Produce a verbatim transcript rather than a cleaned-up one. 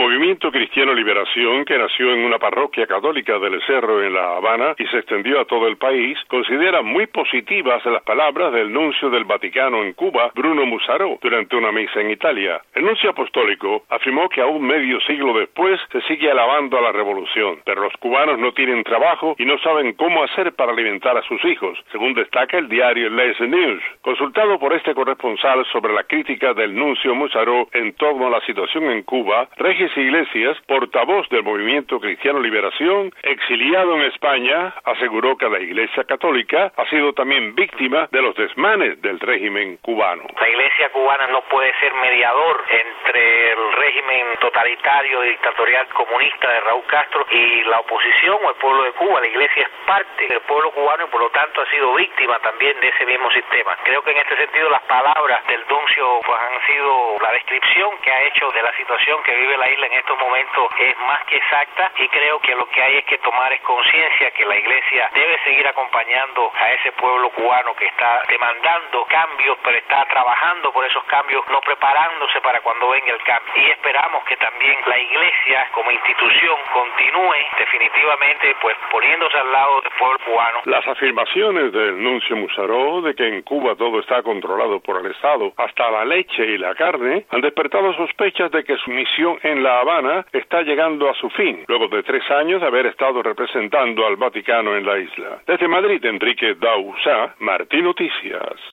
Movimiento Cristiano Liberación, que nació en una parroquia católica del Cerro en La Habana y se extendió a todo el país, considera muy positivas las palabras del nuncio del Vaticano en Cuba, Bruno Musaró, durante una misa en Italia. El nuncio apostólico afirmó que aún medio siglo después se sigue alabando a la revolución, pero los cubanos no tienen trabajo y no saben cómo hacer para alimentar a sus hijos, según destaca el diario Les News. Consultado por este corresponsal sobre la crítica del nuncio Musaró en torno a la situación en Cuba, Regis Iglesias, portavoz del Movimiento Cristiano Liberación, exiliado en España, aseguró que la Iglesia Católica ha sido también víctima de los desmanes del régimen cubano. La Iglesia cubana no puede ser mediador entre el régimen totalitario y dictatorial comunista de Raúl Castro y la oposición o el pueblo de Cuba. La Iglesia es parte del pueblo cubano y por lo tanto ha sido víctima también de ese mismo sistema. Creo que en este sentido las palabras del nuncio pues, han sido la descripción que ha hecho de la situación que vive la isla en estos momentos es más que exacta, y creo que lo que hay es que tomar es conciencia que la Iglesia debe seguir acompañando a ese pueblo cubano que está demandando cambios, pero está trabajando por esos cambios, no preparándose para cuando venga el cambio. Y esperamos que también la Iglesia como institución continúe definitivamente pues poniéndose al lado del pueblo cubano. Las afirmaciones del nuncio Musaró de que en Cuba todo está controlado por el Estado, hasta la leche y la carne, han despertado sospechas de que su misión en La Habana está llegando a su fin, luego de tres años de haber estado representando al Vaticano en la isla. Desde Madrid, Enrique Dauzá, Martín Noticias.